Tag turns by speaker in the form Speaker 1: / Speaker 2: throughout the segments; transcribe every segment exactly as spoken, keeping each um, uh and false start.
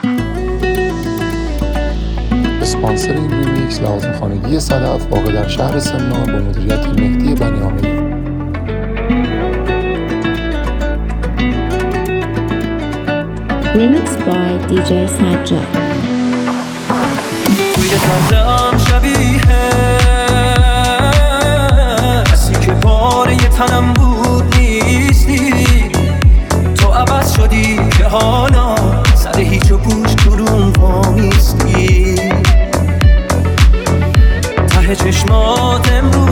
Speaker 1: اسپانسر این ریمیکس لوازم خانگی صدف واقع در شهر سمنان با مدیریت مهدی بنیامی.
Speaker 2: Remixed by دی جی سجاد.
Speaker 3: توی خنده‌ام شبیه کسی که پاره تنم بود نیستی، تو عوض شدی که حالا سر هیچ و پوش کلوم وامیستی، ته چشمات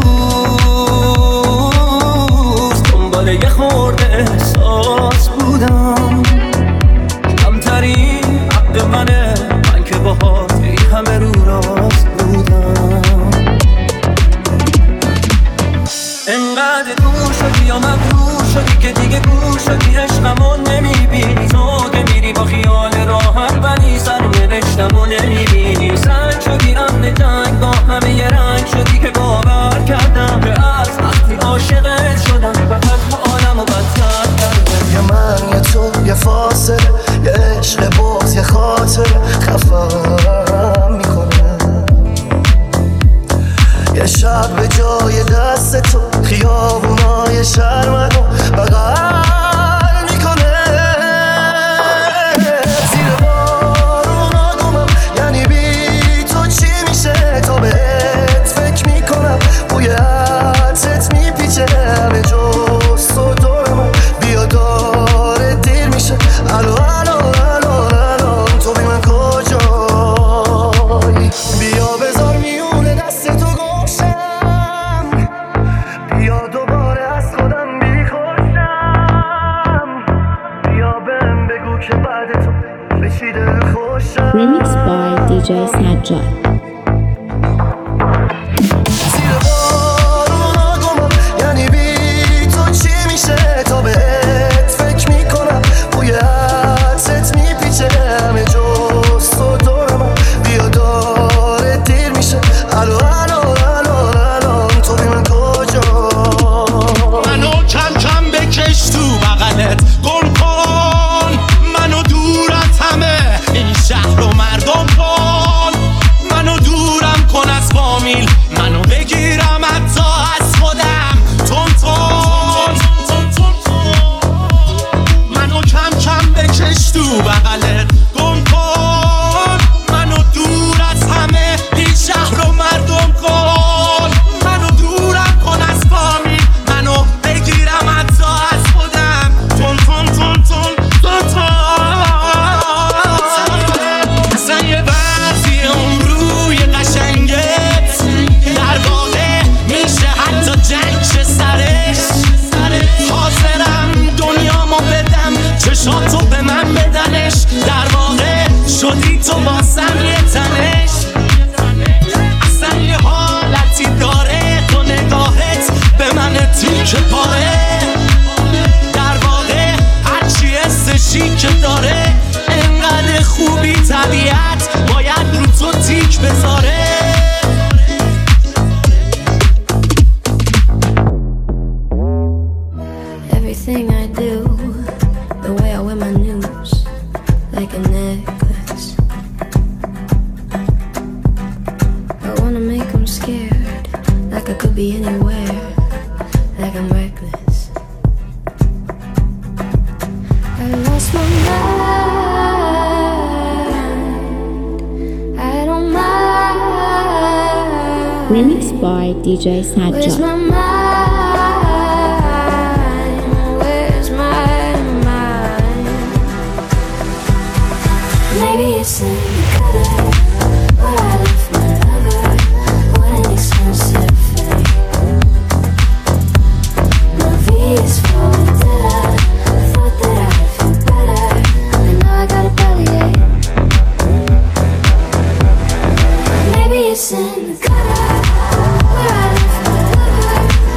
Speaker 3: امروز دنبال یه خورده احساس بودم، کمترین حق منه من که باهات این همه رو راست بودم، انقدر دور شدی یا مغرور شدی که دیگه گور شدی، عشقمو نمیبینی، تو که میری با خیال راحت ولی سرنوشتمو نمیبینی، سنگ شدی امن جنگ با همه یه رنگ شدی که باور کردم که از وقتی عاشقت شدم فقط حالمو بدتر کردم.
Speaker 4: یه من یه تو یه فاصله، یه عشق بغض یه خاطر خفم میکنه، یه شب به جای دست تو خیابونای شهر منو بغل میکنه، زیر بارونا گمم یعنی بی تو چی میشه، تا بهت فکر میکنم بوی عطرت میپیچه همه جز تو دور من، بیا داره دیر میشه، الو الو الو الو تو بی من کجایی، بیا بذار میونه دست تو گوشم، بیا دوباره از خودم بیخوشم، بیا بهم بگو که بعد تو به چی دل خوشم.
Speaker 2: Remixed by دی جی سجاد.
Speaker 4: زیر بارونا گمم یعنی بی تو چی میشه، تا بهت فکر میکنم بوی عطرت میپیچه همه جز تو دور من، بیا داره دیر میشه، الو الو الو الو تو بی من کجایی،
Speaker 5: منو کم کم بکش تو بغلت گم کن، منو دور از همه این شهر و مردم کن، منو دورم کن از فامیل، منو بگیرم حتی از خودم تون تون، منو کم کم بکش تو بغلت گم کن، منو دور از همه این شهر و مردم کن، منو دورم کن از فامیل، منو بگیرم حتی از خودم تون تون تون تون تون تون. اصلا یه بعضی اون روی قشنگت در واقع میشه حتی جنگ شه سرش، حاضرم دنیامو بدم چشاتو به من بدنش، در واقع شدی تو باسم یه تنش، اصلا یه حالتی داره تو نگاهت به من تیکه پاره، در واقع هرچی حسشی که داره انقدر خوبی طبیعت باید رو تو تیک بذاره.
Speaker 6: Everything I do, the way I wear my news, like a necklace. I wanna make them scared, like I could be anywhere, like I'm reckless. I lost my mind, I don't mind.
Speaker 2: Remixed by دی جی
Speaker 6: Where's
Speaker 2: سجاد.
Speaker 6: my mind? Where's my mind? Maybe it's in the gutter where I left my lover. What an expensive thing. My V is falling dead. I thought that I'd feel better, and now I got a bellyache. Maybe it's in the gutter where I left my lover.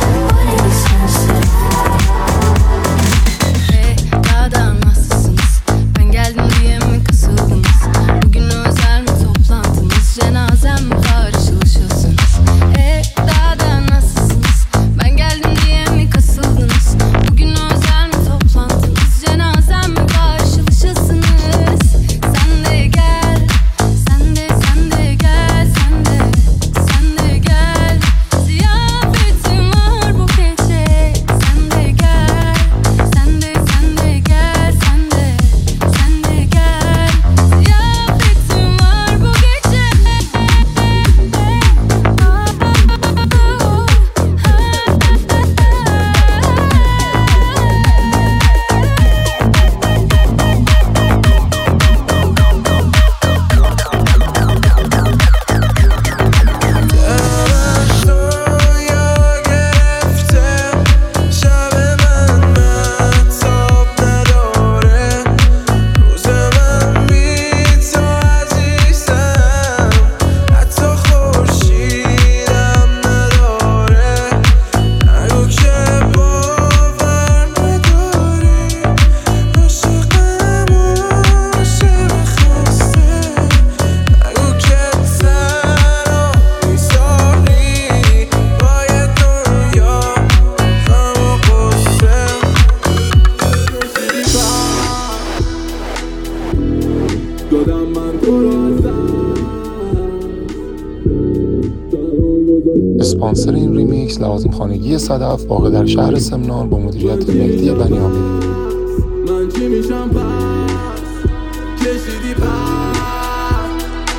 Speaker 1: اسپانسر این ریمیکس لوازم خانگی صدف واقع در شهر سمنان با مدیریت مهدی بنیامینی.
Speaker 7: من چی میشم پس کشیدی پس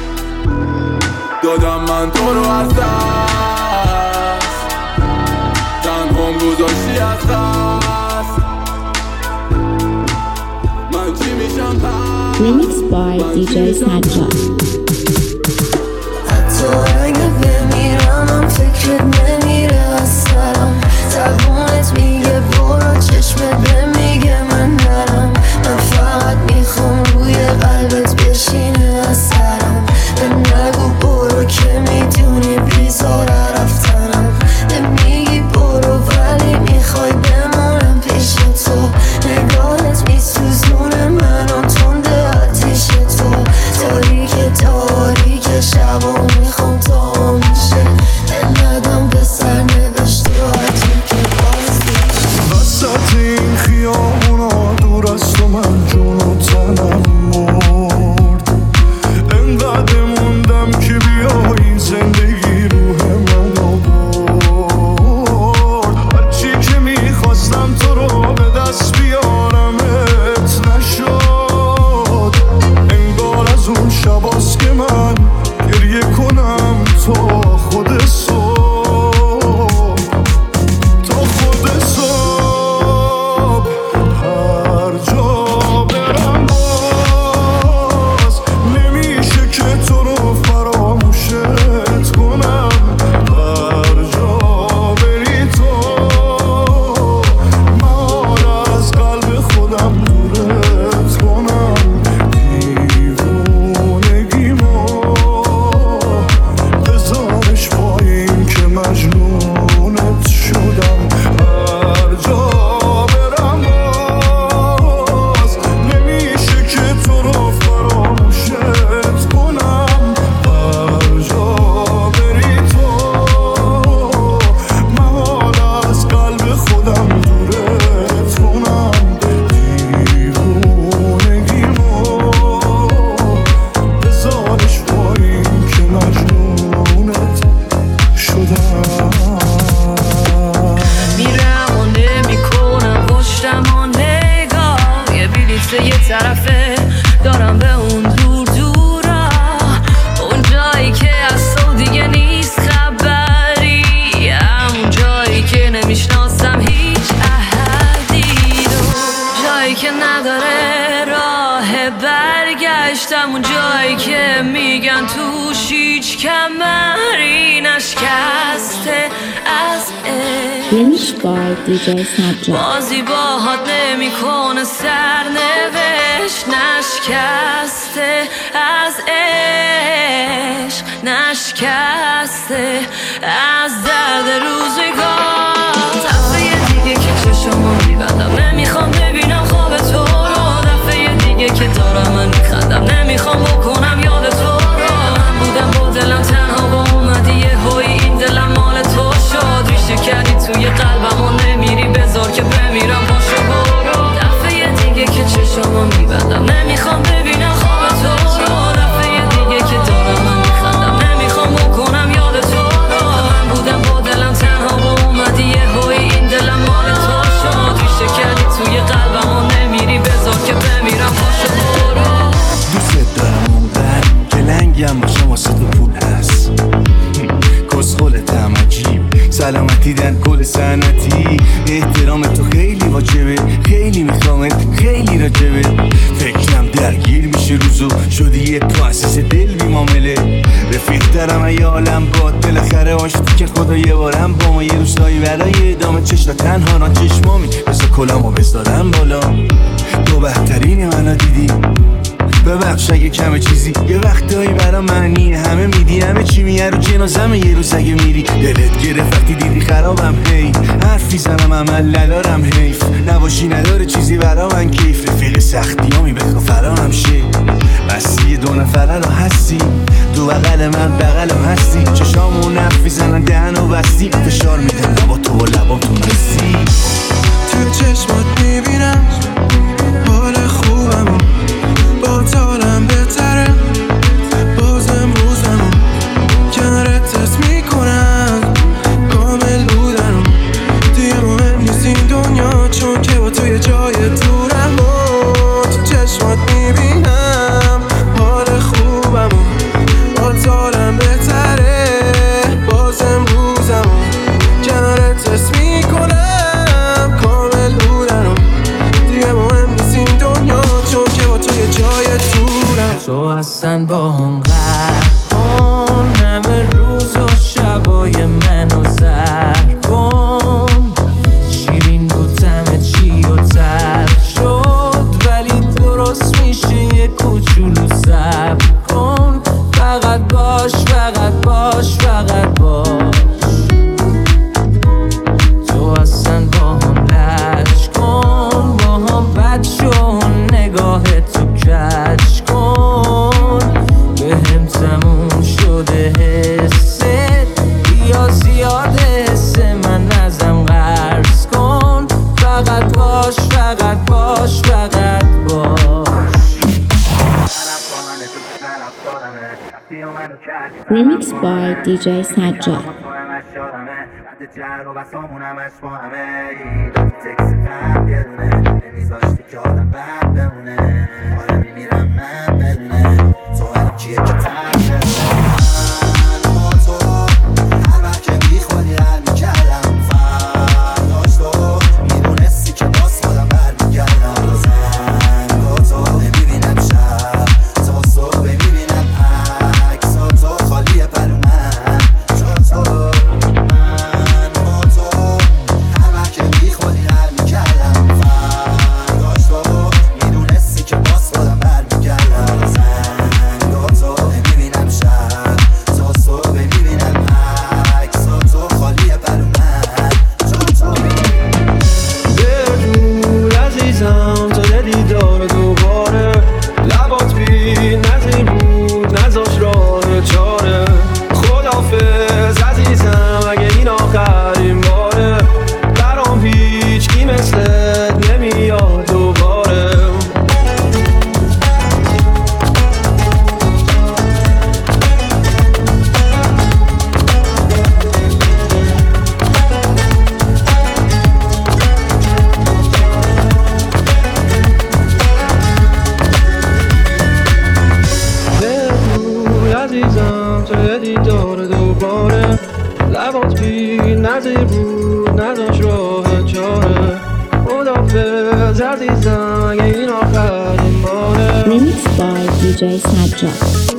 Speaker 7: دادم من تو رو از دست تنهام گذاشتی از دست من چی میشم پس.
Speaker 2: Remix by دی جی Sajjad.
Speaker 6: حتی اگه بمیرم هم فکرت نمیره از سرم زبونت میگه برو چشمت نمیگه من نرم من فقط میخوام روی قلبت بشینه از سرم به نگو برو که میدونی بیزاره رفتنم نمیگی برو ولی میخوای بمونم پیش تو نگاهت میسوزونه منو تنده آتیش تو تاریک تاریک شب و میخوام تا میشه ندم به سر نوشت رو حتی که باز
Speaker 4: وسط این خیابونا دور از تو من جون و تنم مرد انقدر موندم که بیایی زندگی روح من آورد هرچی که میخواستم تو رو به دست بیارمت نشد انگار از اون شباست که من گریه کنم تا خود صبح تا خود صبح هر جا برم باز نمیشه که تو رو فراموشت کنم هر جا بری تو من از قلب خودم دورت کنم دیوونگیمو بذارش پایین که مجنونت شدم هر جا برم باز نمیشه که تو رو فراموشت کنم هر جا بری تو من از قلب خودم دورت کنم دیوونگیمو بذارش پایین که مجنونت شدم
Speaker 8: میرم و نمیکنم پشتم و نگاه یه بلیت یه طرفه دارم به اون دور دورا اون جایی که از تو دیگه نیست خبری همون جایی که نمیشناسم هیچ احدی رو جایی که نداره راه برگشتم اون جایی که میگن توش هیچ کمری نشکسته از عشق
Speaker 2: Remix by دی جی Sajjad.
Speaker 8: بازی باهات نمی کنه سرنوشت نشکسته از عشق نشکسته از درد روزگار دفعه دیگه که چشمو میبندم نمیخوام ببینم خواب تو رو دفعه دیگه که دارم من میخندم نمیخوام بکنم یاد تو رو من بودم با دلم تنها با اومدی یه هوی این دلم مال تو شد ریشه کردی توی قلبم و نمیری بذار که بمیرم باشو برو دفعه دیگه که چشمو میبندم نمیخوام ببینم خواب تو رو دفعه دیگه که دارم من میخندم نمیخوام بکنم یاد تو رو من بودم با دلم تنها با اومدی یه هوی این دلم مال تو شد ریشه کردی توی قلبم و نمیری بذار که بمیرم باشو برو
Speaker 5: دوست دارم اونقدر که لنگم باشم واسه تو پول هست کسخولتم عجیب سلامتی دن کل سنتی احترام تو خیلی واجبه خیلی میخوامت خیلی راجبه فکرم درگیر میشه روزو شدی یه پرنسس دل بی معامله رفیق دارم ایالم باد بالاخره آشتی که خدا یه بارم با ما یه روستایی برای ادامه چشم تنها نا چشمامی بسا کلامو بزدادم بالا تو بهترین منو دیدی ببخش اگه کمه چیزی یه وقتایی برا معنی همه میدی همه چی میه رو جنازمه یه روز اگه میری دلت گرفت وقتی دیدی خرابم هی حرف میزنم عمل ندارم حیف نباشی نداره چیزی برا من کیف رفیق سختی همی بخوا فرام شه بسی دو نفره رو هستی تو بغل من بغلم هستی چشامون نف میزنن دهن و بستی فشار میدن لبا تو و لبا تو نسی
Speaker 7: تو چشمات میبینم حال خوبم با تالم بهتره باز امروزم کنارت تست میکنم
Speaker 3: اصلا با هم قهر کن، همه روز و شبای منو سر کن. شیرین بود همه چی و تر شد، ولی درست میشه یه کوچولو صبر کن. فقط باش فقط باش فقط باش، تو اصلا با هم لش کن، با هم بد شو، نگاه تو کش کن. به هم تموم شده حست، یا زیاد حس من ازم قرض کن. فقط باش فقط باش فقط باش.
Speaker 2: Remix by دی جی Snapchat.
Speaker 9: عزیزم تو دیدار دوباره، لبات بی نظیر بود نداشت راه چاره. خدافظ عزیزم اگه این آخرین باره.
Speaker 2: Remix by دی جی Snapchat.